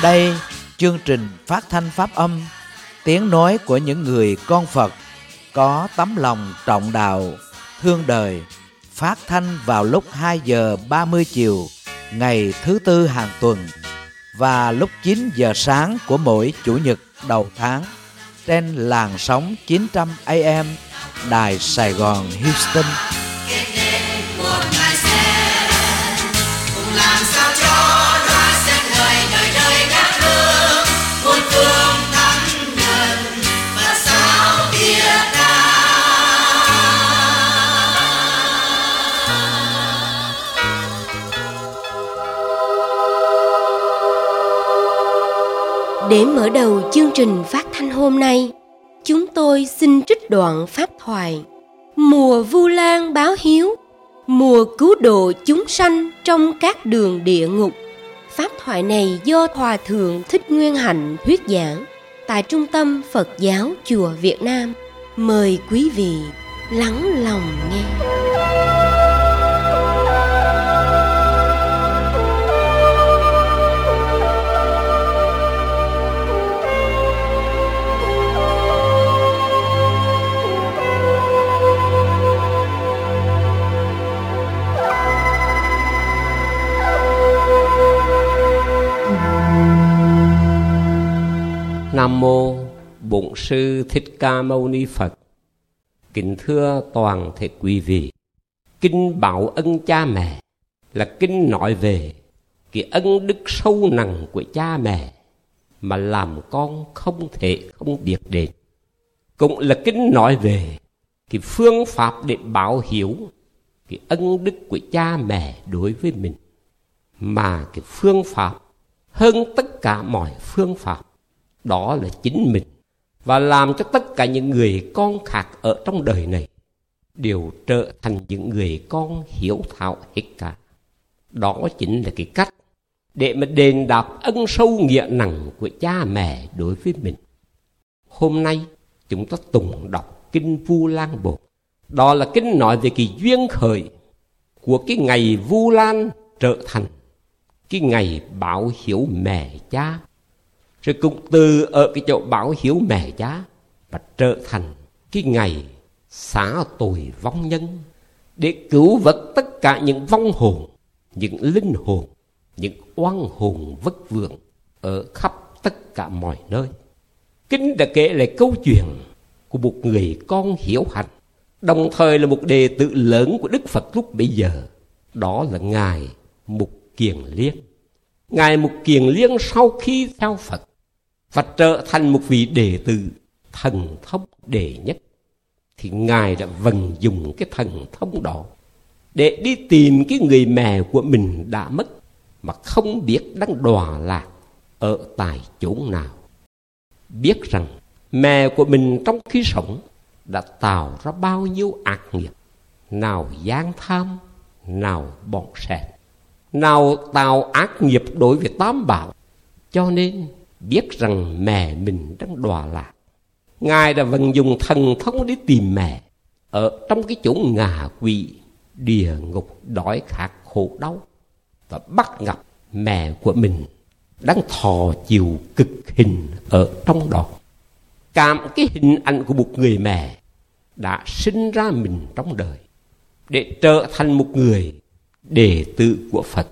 Đây, chương trình phát thanh pháp âm, tiếng nói của những người con Phật có tấm lòng trọng đạo, thương đời, phát thanh vào lúc 2 giờ 30 chiều ngày thứ Tư hàng tuần và lúc 9 giờ sáng của mỗi Chủ nhật đầu tháng trên làn sóng 900 AM Đài Sài Gòn Houston. Để mở đầu chương trình phát thanh hôm nay, chúng tôi xin trích đoạn pháp thoại Mùa Vu Lan báo hiếu, mùa cứu độ chúng sanh trong các đường địa ngục. Pháp thoại này do Hòa Thượng Thích Nguyên Hạnh thuyết giảng tại Trung tâm Phật giáo Chùa Việt Nam. Mời quý vị lắng lòng nghe. Nam mô Bổn Sư Thích Ca Mâu Ni Phật. Kính thưa toàn thể quý vị, kinh báo ân cha mẹ là kinh nói về cái ân đức sâu nặng của cha mẹ mà làm con không thể không biết đến. Cũng là kinh nói về cái phương pháp để báo hiếu cái ân đức của cha mẹ đối với mình, mà cái phương pháp hơn tất cả mọi phương pháp đó là chính mình, và làm cho tất cả những người con khác ở trong đời này đều trở thành những người con hiếu thảo hết cả. Đó chính là cái cách để mà đền đáp ân sâu nghĩa nặng của cha mẹ đối với mình. Hôm nay chúng ta tùng đọc kinh Vu Lan Bồ. Đó là kinh nói về cái duyên khởi của cái ngày Vu Lan trở thành cái ngày báo hiếu mẹ cha, rồi cũng từ ở cái chỗ báo hiếu mẹ cha và trở thành cái ngày xá tội vong nhân, để cứu vớt tất cả những vong hồn, những linh hồn, những oan hồn vất vưởng ở khắp tất cả mọi nơi. Kinh đã kể lại câu chuyện của một người con hiếu hạnh, đồng thời là một đệ tử lớn của Đức Phật lúc bấy giờ. Đó là Ngài Mục Kiền Liên. Ngài Mục Kiền Liên sau khi theo Phật và trở thành một vị đệ tử thần thông đệ nhất, thì Ngài đã vận dụng cái thần thông đó để đi tìm cái người mẹ của mình đã mất mà không biết đang đọa lạc ở tại chỗ nào. Biết rằng mẹ của mình trong khi sống đã tạo ra bao nhiêu ác nghiệp, nào gian tham, nào bỏng sẻn, nào tạo ác nghiệp đối với tam bảo, cho nên biết rằng mẹ mình đang đọa lạc. Ngài đã vận dụng thần thông để tìm mẹ ở trong cái chỗ ngạ quỷ, địa ngục, đói khát, khổ đau, và bắt gặp mẹ của mình đang thọ chịu cực hình ở trong đó. Cảm cái hình ảnh của một người mẹ đã sinh ra mình trong đời để trở thành một người đệ tử của Phật.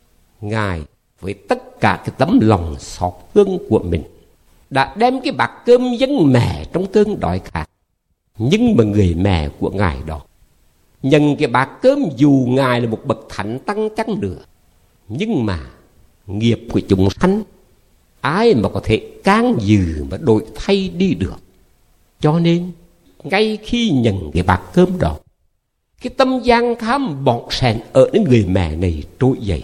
Ngài với tất cả cái tấm lòng xót thương của mình đã đem cái bát cơm dâng mẹ trong cơn đói khát. Nhưng mà người mẹ của Ngài đó nhận cái bát cơm, dù Ngài là một bậc thánh tăng chăng nữa, nhưng mà nghiệp của chúng sanh ai mà có thể can dự mà đổi thay đi được. Cho nên ngay khi nhận cái bát cơm đó, cái tâm gian tham bỏng sẻn ở đến người mẹ này trỗi dậy,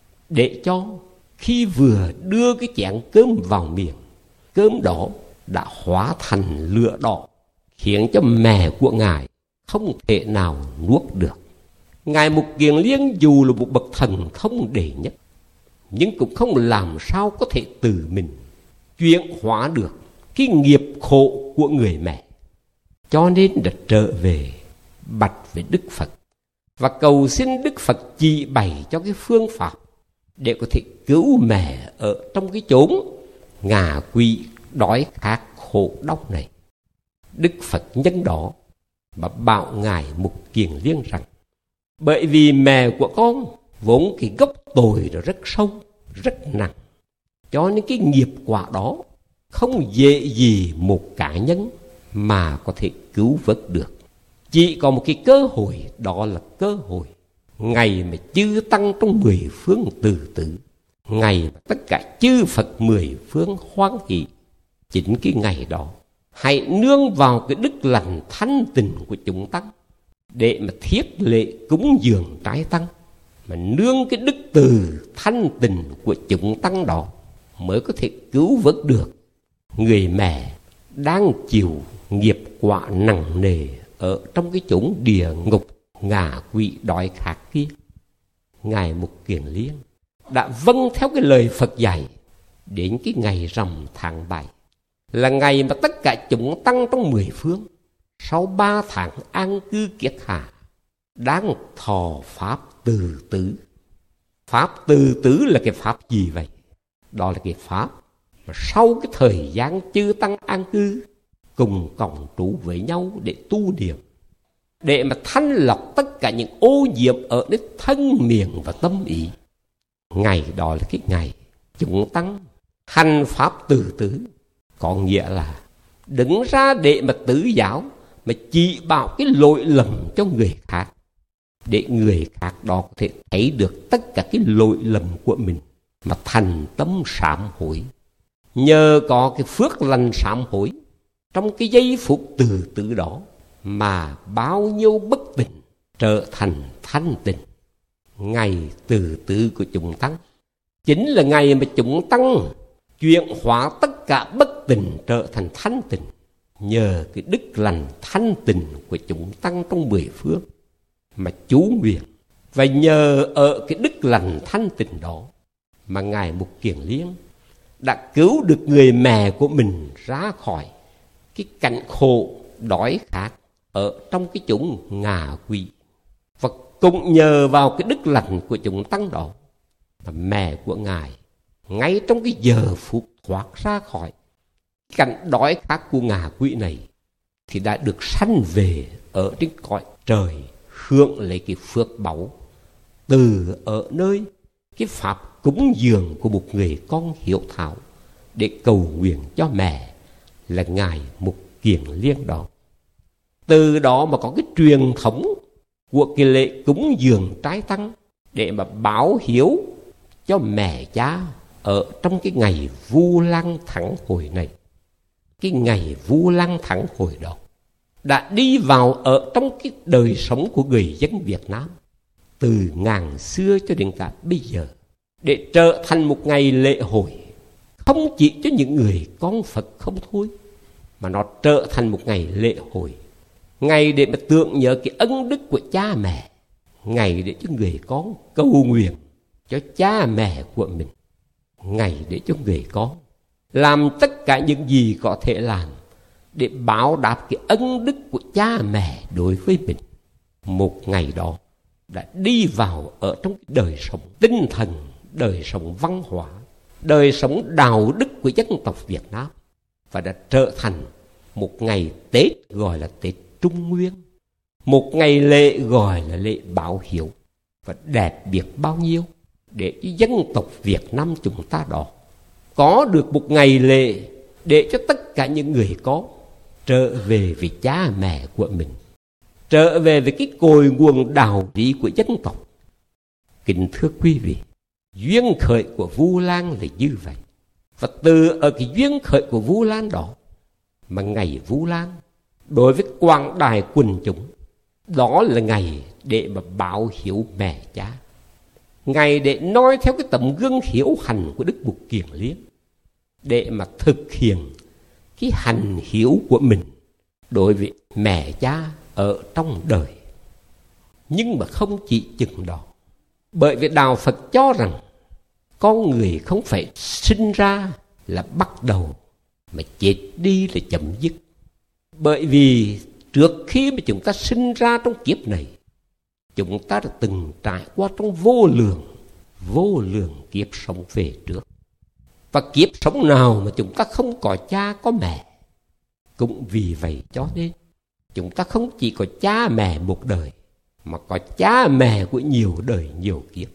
để cho khi vừa đưa cái chén cơm vào miệng, cơm đó đã hóa thành lửa đỏ, khiến cho mẹ của Ngài không thể nào nuốt được. Ngài Mục Kiền Liên dù là một bậc thần thông đệ nhất, nhưng cũng không làm sao có thể từ mình chuyển hóa được cái nghiệp khổ của người mẹ. Cho nên đã trở về bạch với Đức Phật và cầu xin Đức Phật chỉ bày cho cái phương pháp để có thể cứu mẹ ở trong cái chốn ngạ quỷ đói khát khổ đau này. Đức Phật nhân đó mà bảo Ngài Mục Kiền Liên rằng, bởi vì mẹ của con vốn cái gốc tội nó rất sâu, rất nặng, cho nên cái nghiệp quả đó không dễ gì một cá nhân mà có thể cứu vớt được. Chỉ có một cái cơ hội, đó là cơ hội ngày mà chư tăng trong 10 phương từ tử, ngày mà tất cả chư Phật 10 phương hoan hỷ. Chính cái ngày đó hãy nương vào cái đức lành thanh tịnh của chúng tăng để mà thiết lệ cúng dường trái tăng, mà nương cái đức từ thanh tịnh của chúng tăng đó mới có thể cứu vớt được người mẹ đang chịu nghiệp quả nặng nề ở trong cái chốn địa ngục ngạ quỷ đói khát kia. Ngài Mục Kiền Liên đã vâng theo cái lời Phật dạy đến cái ngày rằm tháng 7, là ngày mà tất cả chúng tăng trong 10 phương sau 3 tháng an cư kiết hạ đang thọ pháp từ tứ. Pháp từ tứ là cái pháp gì vậy? Đó là cái pháp mà sau cái thời gian chư tăng an cư cùng cộng trú với nhau để tu niệm, để mà thanh lọc tất cả những ô nhiễm ở đến thân miệng và tâm ý. Ngày đó là cái ngày chúng tăng hành pháp từ tứ, có nghĩa là đứng ra để mà tứ giáo, mà chỉ bảo cái lỗi lầm cho người khác, để người khác đó có thể thấy được tất cả cái lỗi lầm của mình mà thành tâm sám hối. Nhờ có cái phước lành sám hối trong cái giây phút từ từ đó mà bao nhiêu bất tịnh trở thành thanh tịnh. Ngày từ từ của chúng tăng chính là ngày mà chúng tăng chuyển hóa tất cả bất tịnh trở thành thanh tịnh, nhờ cái đức lành thanh tịnh của chúng tăng trong 10 phương mà chú nguyện. Và nhờ ở cái đức lành thanh tịnh đó mà Ngài Mục Kiền Liên đã cứu được người mẹ của mình ra khỏi cái cảnh khổ đói khát ở trong cái chốn ngạ quỷ. Và cũng nhờ vào cái đức lành của chúng tăng đó mà mẹ của Ngài ngay trong cái giờ phút thoát ra khỏi cảnh đói khát của ngạ quỷ này thì đã được sanh về ở trên cõi trời, hưởng lấy cái phước báu từ ở nơi cái pháp cúng dường của một người con hiếu thảo để cầu nguyện cho mẹ là Ngài Mục Kiền Liên đó. Từ đó mà có cái truyền thống của cái lễ cúng dường trái tăng để mà báo hiếu cho mẹ cha ở trong cái ngày Vu Lan Thắng Hồi này. Cái ngày Vu Lan Thắng Hồi đó đã đi vào ở trong cái đời sống của người dân Việt Nam từ ngàn xưa cho đến cả bây giờ, để trở thành một ngày lễ hội không chỉ cho những người con Phật không thôi, mà nó trở thành một ngày lễ hội, ngày để mà tưởng nhớ cái ân đức của cha mẹ, ngày để cho người con cầu nguyện cho cha mẹ của mình, ngày để cho người con làm tất cả những gì có thể làm để báo đáp cái ân đức của cha mẹ đối với mình. Một ngày đó đã đi vào ở trong cái đời sống tinh thần, đời sống văn hóa, đời sống đạo đức của dân tộc Việt Nam, và đã trở thành một ngày Tết gọi là Tết Trung Nguyên, một ngày lễ gọi là lễ báo hiếu. Và đẹp biết bao nhiêu để dân tộc Việt Nam chúng ta đó có được một ngày lễ để cho tất cả những người con trở về với cha mẹ của mình, trở về với cái cội nguồn đạo lý của dân tộc. Kính thưa quý vị, duyên khởi của Vu Lan là như vậy. Và từ ở cái duyên khởi của Vu Lan đó mà ngày Vu Lan đối với quảng đại quần chúng, đó là ngày để mà báo hiếu mẹ cha, ngày để nói theo cái tấm gương hiếu hành của Đức Mục Kiền Liên, để mà thực hiện cái hành hiếu của mình đối với mẹ cha ở trong đời. Nhưng mà không chỉ chừng đó, bởi vì đạo Phật cho rằng con người không phải sinh ra là bắt đầu, mà chết đi là chấm dứt. Bởi vì trước khi mà chúng ta sinh ra trong kiếp này, chúng ta đã từng trải qua trong vô lượng vô lượng kiếp sống về trước. Và kiếp sống nào mà chúng ta không có cha có mẹ. Cũng vì vậy cho nên chúng ta không chỉ có cha mẹ một đời, mà có cha mẹ của nhiều đời nhiều kiếp.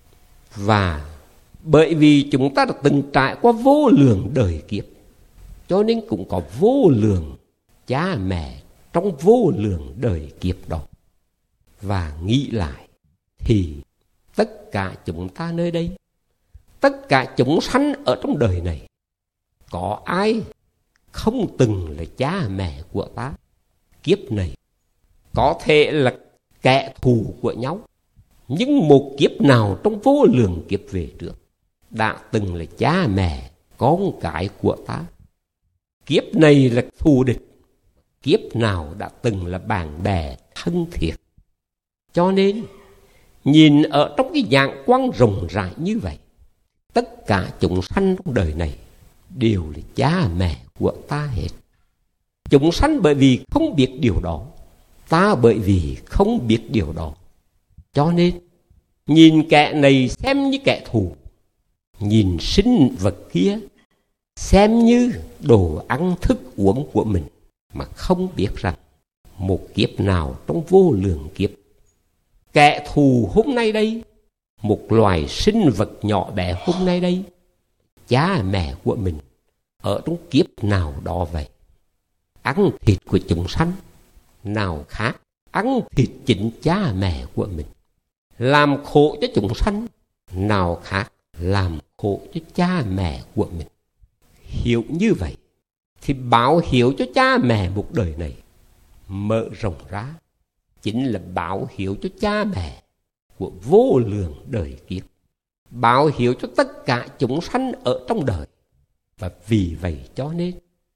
Và bởi vì chúng ta đã từng trải qua vô lượng đời kiếp, cho nên cũng có vô lượng cha mẹ trong vô lượng đời kiếp đó. Và nghĩ lại thì tất cả chúng ta nơi đây, tất cả chúng sanh ở trong đời này, có ai không từng là cha mẹ của ta? Kiếp này có thể là kẻ thù của nhau, nhưng một kiếp nào trong vô lượng kiếp về trước đã từng là cha mẹ con cái của ta. Kiếp này là thù địch, kiếp nào đã từng là bạn bè thân thiết. Cho nên nhìn ở trong cái dạng quang rộng rãi như vậy, tất cả chúng sanh trong đời này đều là cha mẹ của ta hết. Chúng sanh bởi vì không biết điều đó, ta bởi vì không biết điều đó. Cho nên nhìn kẻ này xem như kẻ thù, nhìn sinh vật kia xem như đồ ăn thức uống của mình, mà không biết rằng một kiếp nào trong vô lượng kiếp, kẻ thù hôm nay đây, một loài sinh vật nhỏ bé hôm nay đây, cha mẹ của mình ở trong kiếp nào đó vậy. Ăn thịt của chúng sanh nào khác ăn thịt chính cha mẹ của mình. Làm khổ cho chúng sanh nào khác làm khổ cho cha mẹ của mình. Hiểu như vậy thì báo hiếu cho cha mẹ một đời này mở rộng ra chính là báo hiếu cho cha mẹ của vô lượng đời kiếp, báo hiếu cho tất cả chúng sanh ở trong đời. Và vì vậy cho nên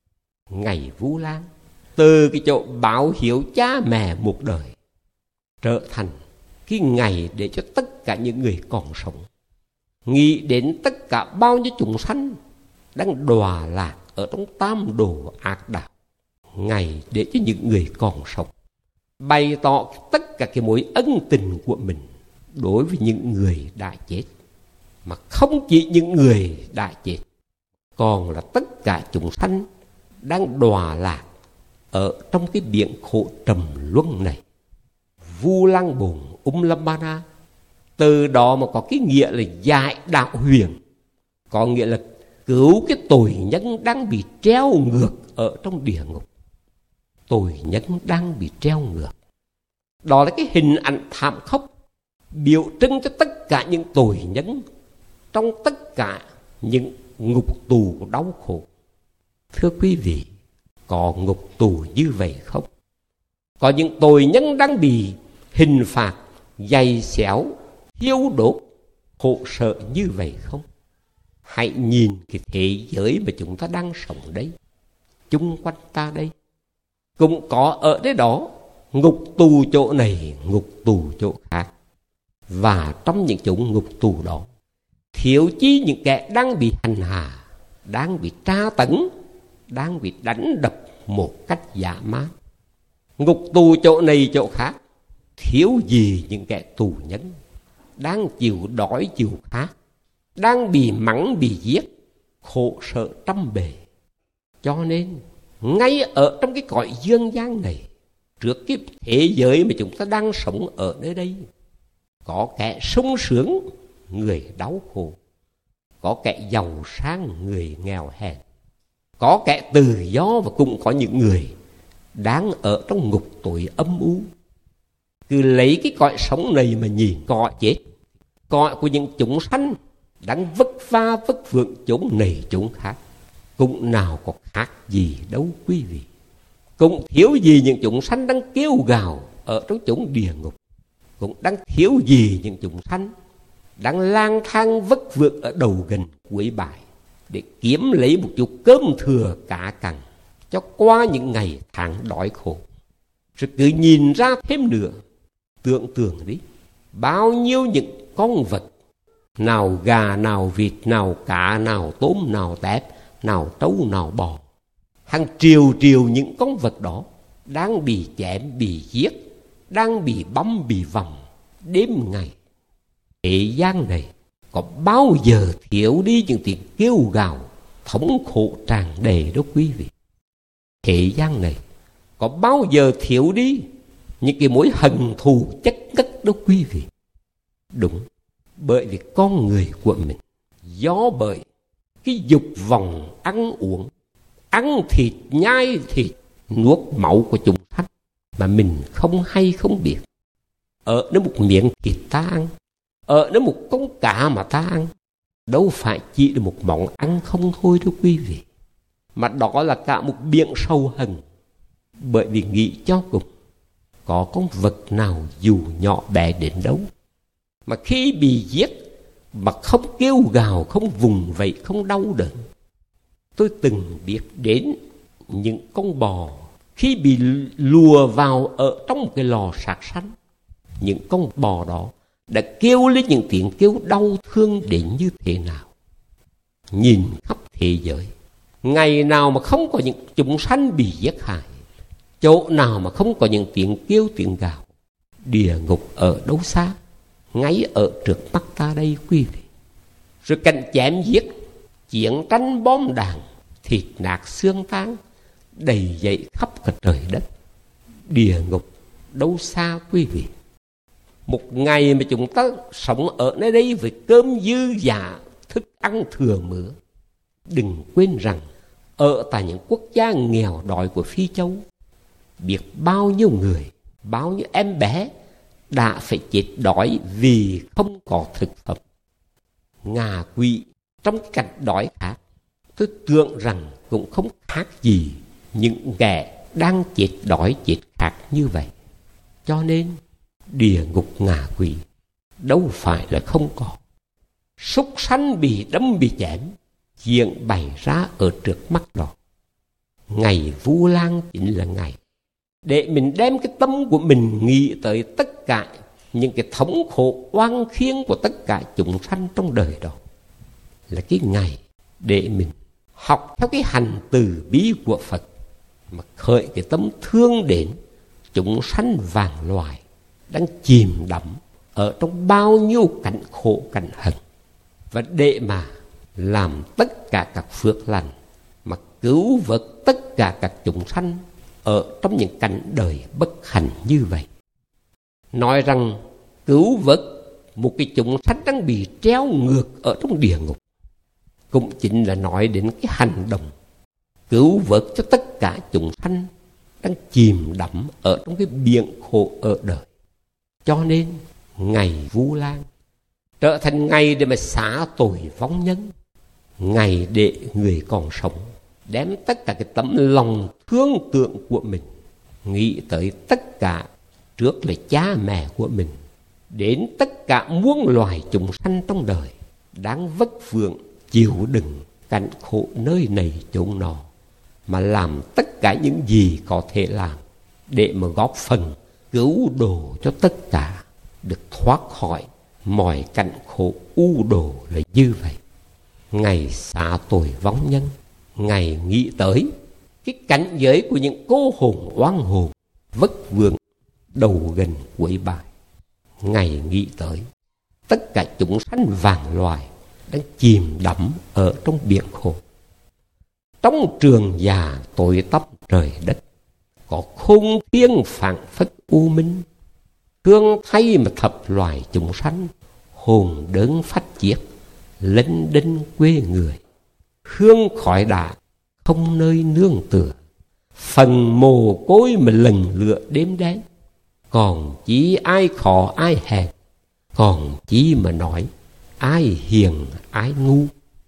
ngày Vu Lan từ cái chỗ báo hiếu cha mẹ một đời trở thành cái ngày để cho tất cả những người còn sống nghĩ đến tất cả bao nhiêu chúng sanh đang đọa lạc ở trong tam đồ ác đạo. Ngày để cho những người còn sống bày tỏ tất cả cái mối ân tình của mình đối với những người đã chết, mà không chỉ những người đã chết, còn là tất cả chúng sanh đang đọa lạc ở trong cái biển khổ trầm luân này. Vu Lan Bồn Ulamana từ đó mà có cái nghĩa là giải đạo huyền, có nghĩa là cứu cái tội nhân đang bị treo ngược ở trong địa ngục. Tội nhân đang bị treo ngược, đó là cái hình ảnh thảm khốc biểu trưng cho tất cả những tội nhân trong tất cả những ngục tù đau khổ. Thưa quý vị, có ngục tù như vậy không? Có những tội nhân đang bị hình phạt dày xéo, thiêu đốt, khổ sở như vậy không? Hãy nhìn cái thế giới mà chúng ta đang sống đấy, chung quanh ta đây, cũng có ở đấy đó, ngục tù chỗ này, ngục tù chỗ khác. Và trong những chỗ ngục tù đó, thiếu chi những kẻ đang bị hành hạ, đang bị tra tấn, đang bị đánh đập một cách dã man. Ngục tù chỗ này chỗ khác, thiếu gì những kẻ tù nhân đang chịu đói chịu khát, đang bị mắng bị giết, khổ sở trăm bề. Cho nên ngay ở trong cái cõi dương gian này, trước cái thế giới mà chúng ta đang sống ở nơi đây, có kẻ sung sướng, người đau khổ, có kẻ giàu sang, người nghèo hèn, có kẻ tự do, và cũng có những người đang ở trong ngục tối âm u. Cứ lấy cái cõi sống này mà nhìn cõi chết, cõi của những chúng sanh đang vất vả vất vưởng chốn này chốn khác, cũng nào có khác gì đâu quý vị. Cũng thiếu gì những chúng sanh đang kêu gào ở trong chốn địa ngục, cũng đang thiếu gì những chúng sanh đang lang thang vất vưởng ở đầu gần cuối bãi để kiếm lấy một chút cơm thừa cả cằn cho qua những ngày tháng đói khổ. Rồi cứ nhìn ra thêm nữa, tưởng tượng đi, bao nhiêu những con vật, nào gà, nào vịt, nào cá, nào tôm, nào tép, nào trâu, nào bò, hàng triệu triệu những con vật đó đang bị chém, bị giết, đang bị băm, bị vòng đêm ngày. Thế gian này có bao giờ thiếu đi những tiếng kêu gào thống khổ tràn đầy đó quý vị. Thế gian này có bao giờ thiếu đi những cái mối hận thù chất ngất đó quý vị. Đúng, bởi vì con người của mình do bởi cái dục vọng ăn uống, ăn thịt, nhai thịt, nuốt máu của chúng sanh mà mình không hay không biết. Ở nó một miếng thịt ta ăn, ở nó một con cá mà ta ăn, đâu phải chỉ là một món ăn không thôi đó quý vị, mà đó là cả một biển sâu hận. Bởi vì nghĩ cho cùng, có con vật nào dù nhỏ bé đến đâu mà khi bị giết mà không kêu gào, không vùng vẫy, không đau đớn. Tôi từng biết đến những con bò khi bị lùa vào ở trong một cái lò sát sanh, những con bò đó đã kêu lên những tiếng kêu đau thương đến như thế nào. Nhìn khắp thế giới, ngày nào mà không có những chúng sanh bị giết hại, chỗ nào mà không có những tiếng kêu tiếng gào. Địa ngục ở đâu xa, ngay ở trước mắt ta đây quý vị. Rồi cảnh chém giết, chiến tranh bom đạn, thịt nát xương tan, đầy dậy khắp cả trời đất. Địa ngục đâu xa quý vị. Một ngày mà chúng ta sống ở nơi đây với cơm dư dả, thức ăn thừa mứa, đừng quên rằng ở tại những quốc gia nghèo đói của Phi Châu, biết bao nhiêu người, bao nhiêu em bé đã phải chết đói vì không có thực phẩm. Ngạ quỷ trong cảnh đói khát, tôi tưởng rằng cũng không khác gì những kẻ đang chết đói chết khát như vậy. Cho nên địa ngục ngạ quỷ đâu phải là không có. Súc sanh bị đâm bị chém chuyện bày ra ở trước mắt đó. Ngày Vu Lan chính là ngày để mình đem cái tâm của mình nghĩ tới tất cả những cái thống khổ oan khiên của tất cả chúng sanh trong đời đó. Là cái ngày để mình học theo cái hành từ bi của Phật mà khởi cái tâm thương đến chúng sanh vạn loài đang chìm đắm ở trong bao nhiêu cảnh khổ cảnh hận, và để mà làm tất cả các phước lành mà cứu vớt tất cả các chúng sanh ở trong những cảnh đời bất hạnh như vậy. Nói rằng cứu vớt một cái chúng sanh đang bị treo ngược ở trong địa ngục cũng chính là nói đến cái hành động cứu vớt cho tất cả chúng sanh đang chìm đắm ở trong cái biển khổ ở đời. Cho nên ngày Vu Lan trở thành ngày để mà xả tội vong nhân, ngày để người còn sống đem tất cả cái tấm lòng thương tượng của mình nghĩ tới tất cả, trước là cha mẹ của mình, đến tất cả muôn loài chúng sanh trong đời đang vất vưởng chịu đựng cảnh khổ nơi này chốn nọ, mà làm tất cả những gì có thể làm để mà góp phần cứu độ cho tất cả được thoát khỏi mọi cảnh khổ u đồ là như vậy. Ngày xả tội vong nhân, ngày nghĩ tới cái cảnh giới của những cô hồn oan hồn vất vưởng đầu gần cuối bài, ngày nghĩ tới tất cả chúng sanh vạn loài đang chìm đắm ở trong biển khổ. Trong trường già tối tăm trời đất, có khung thiên phảng phất u minh, thương thay mà thập loài chúng sanh hồn đớn phát chiết, lênh đênh quê người, hương khói đá không nơi nương tựa, phần mồ côi mà lần lựa đêm đen. Còn chí ai khó ai hèn, còn chí mà nói ai hiền ai ngu.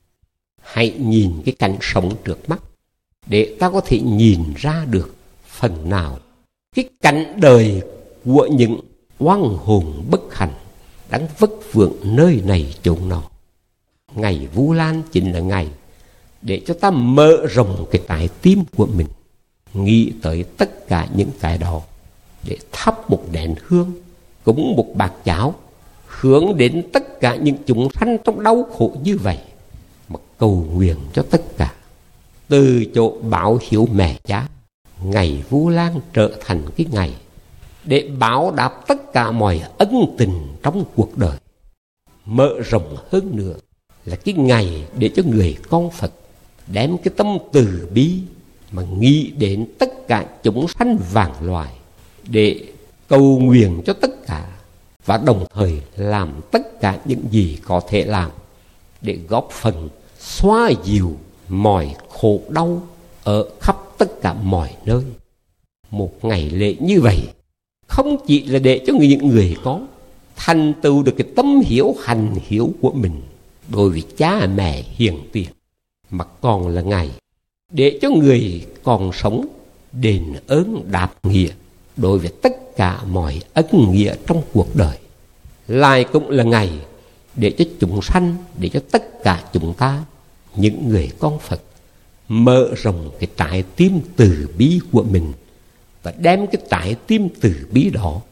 Hãy nhìn cái cảnh sống trước mắt để ta có thể nhìn ra được phần nào cái cảnh đời của những oan hồn bất hạnh đang vất vưởng nơi này chốn nọ. Ngày Vu Lan chính là ngày để cho ta mở rộng cái trái tim của mình, nghĩ tới tất cả những cái đó, để thắp một đèn hương, cúng một bát cháo, hướng đến tất cả những chúng sanh trong đau khổ như vậy, mà cầu nguyện cho tất cả. Từ chỗ báo hiếu mẹ cha, ngày Vu Lan trở thành cái ngày để báo đáp tất cả mọi ân tình trong cuộc đời. mở rộng hơn nữa là cái ngày để cho người con Phật đem cái tâm từ bi mà nghĩ đến tất cả chúng sanh vạn loài, để cầu nguyện cho tất cả, và đồng thời làm tất cả những gì có thể làm để góp phần xoa dịu mọi khổ đau ở khắp tất cả mọi nơi. Một ngày lễ như vậy không chỉ là để cho những người có thành tựu được cái tâm hiểu hành hiểu của mình đối với cha mẹ hiền tiền, mà còn là ngày để cho người còn sống đền ơn đáp nghĩa đối với tất cả mọi ân nghĩa trong cuộc đời. Lại cũng là ngày để cho chúng sanh, để cho tất cả chúng ta, những người con Phật, mở rộng cái trái tim từ bi của mình, và đem cái trái tim từ bi đó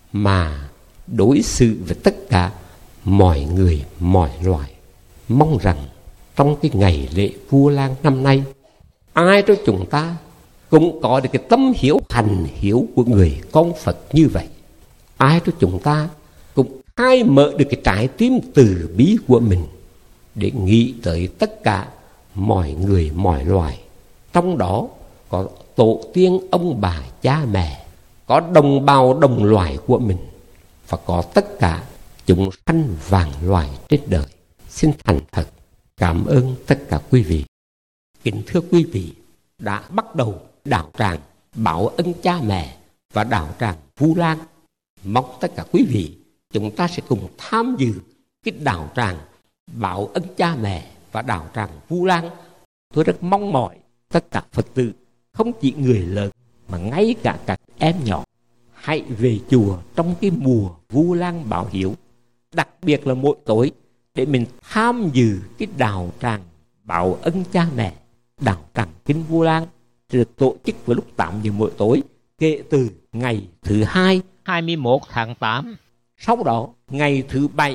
mà đối xử với tất cả mọi người, mọi loài. Mong rằng trong cái ngày lễ Vu Lan năm nay, ai trong chúng ta cũng có được cái tâm hiểu hành hiểu của người con Phật như vậy. Ai trong chúng ta cũng khai mở được cái trái tim từ bi của mình để nghĩ tới tất cả mọi người, mọi loài. Trong đó có tổ tiên ông bà cha mẹ, có đồng bào đồng loài của mình, và có tất cả chúng sanh vạn loài trên đời. Xin thành thật cảm ơn tất cả quý vị. Kính thưa quý vị, đã bắt đầu đạo tràng báo ân cha mẹ và đạo tràng Vu Lan. Mong tất cả quý vị chúng ta sẽ cùng tham dự cái đạo tràng báo ân cha mẹ và đạo tràng Vu Lan. Tôi rất mong mỏi tất cả Phật tử, không chỉ người lớn mà ngay cả các em nhỏ, hãy về chùa trong cái mùa Vu Lan báo hiếu, đặc biệt là mỗi tối, để mình tham dự cái đạo tràng báo ân cha mẹ, đạo tràng kinh Vu Lan được tổ chức vào lúc 8 giờ mỗi tối kể từ ngày thứ Hai 21 tháng 8. Sau đó ngày thứ Bảy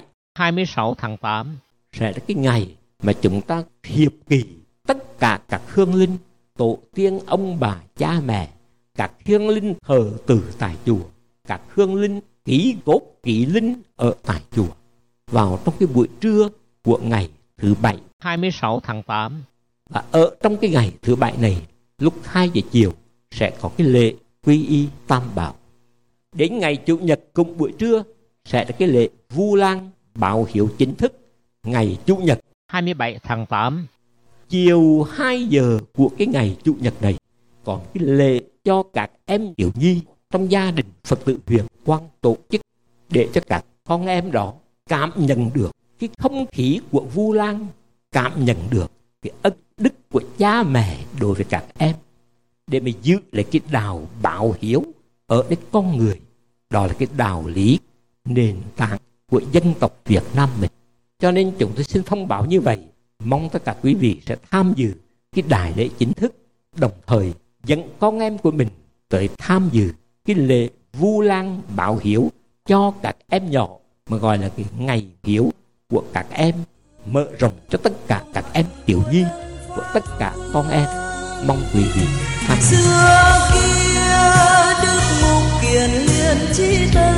26 tháng 8 sẽ là cái ngày mà chúng ta hiệp kỳ tất cả các hương linh, tổ tiên ông bà cha mẹ, các hương linh thờ từ tại chùa, các hương linh ký cốt ký linh ở tại chùa vào trong cái buổi trưa của ngày thứ Bảy 26 tháng 8. Và ở trong cái ngày thứ Bảy này, lúc 2 giờ chiều sẽ có cái lễ quy y Tam Bảo. Đến ngày Chủ nhật cùng buổi trưa sẽ là cái lễ Vu Lan báo hiếu chính thức ngày Chủ nhật 27 tháng 8. Chiều 2 giờ của cái ngày Chủ nhật này còn cái lễ cho các em thiếu nhi trong gia đình Phật tử huyện Quang tổ chức, để cho các con em đó cảm nhận được cái không khí của Vu Lan, cảm nhận được cái ân đức của cha mẹ đối với các em, để mà giữ lại cái đạo báo hiếu ở cái con người. Đó là cái đạo lý nền tảng của dân tộc Việt Nam mình. Cho nên chúng tôi xin thông báo như vậy, mong tất cả quý vị sẽ tham dự cái đại lễ chính thức, đồng thời dẫn con em của mình tới tham dự cái lễ Vu Lan báo hiếu cho các em nhỏ, mà gọi là cái ngày hiếu của các em, mở rộng cho tất cả các em thiếu nhi, của tất cả con em. Mong quý vị tham dự. Xưa kia Đức Mục Kiền Liên Chí Tân,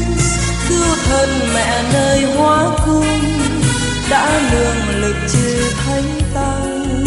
cứu thân mẹ nơi Hóa Cung, đã lường lực trừ thánh tăng.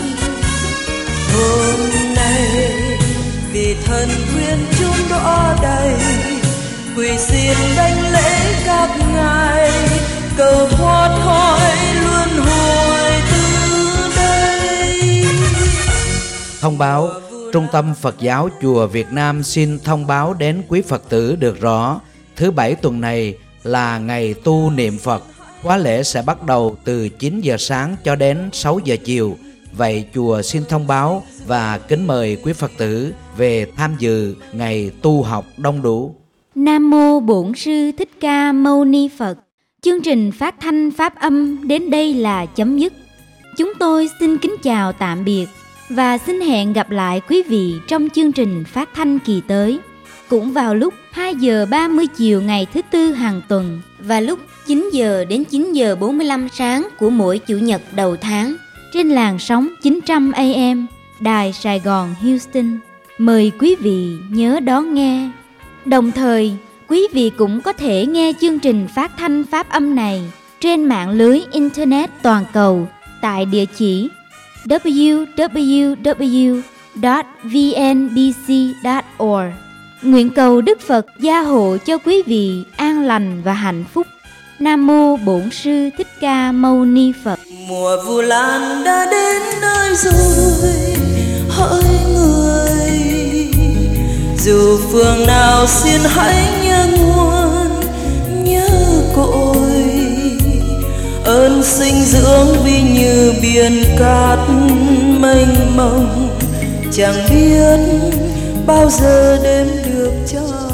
Hôm nay vì thân quyến chốn đó đầy, quỳ xin đảnh lễ các ngài, cầu thoát khỏi luân hồi từ đây. Thông báo, Trung tâm Phật giáo Chùa Việt Nam xin thông báo đến quý Phật tử được rõ, thứ Bảy tuần này là ngày tu niệm Phật. Khóa lễ sẽ bắt đầu từ 9 giờ sáng cho đến 6 giờ chiều. Vậy chùa xin thông báo và kính mời quý Phật tử về tham dự ngày tu học đông đủ. Nam Mô Bổn Sư Thích Ca Mâu Ni Phật. Chương trình phát thanh pháp âm đến đây là chấm dứt. Chúng tôi xin kính chào tạm biệt và xin hẹn gặp lại quý vị trong chương trình phát thanh kỳ tới, cũng vào lúc 2 giờ 30 chiều ngày thứ Tư hàng tuần và lúc 9 giờ đến 9 giờ 45 sáng của mỗi Chủ nhật đầu tháng trên làn sóng 900 AM Đài Sài Gòn Houston. Mời quý vị nhớ đón nghe. Đồng thời, quý vị cũng có thể nghe chương trình phát thanh pháp âm này trên mạng lưới Internet toàn cầu tại địa chỉ www.vnbc.org. Nguyện cầu Đức Phật gia hộ cho quý vị an lành và hạnh phúc. Nam mô Bổn Sư Thích Ca Mâu Ni Phật. Mùa Vu Lan đã đến nơi rồi, hỡi người, dù phương nào xin hãy nhớ nguồn, nhớ cội ơn sinh dưỡng vì như biển cát mênh mông, chẳng biết bao giờ đếm được cho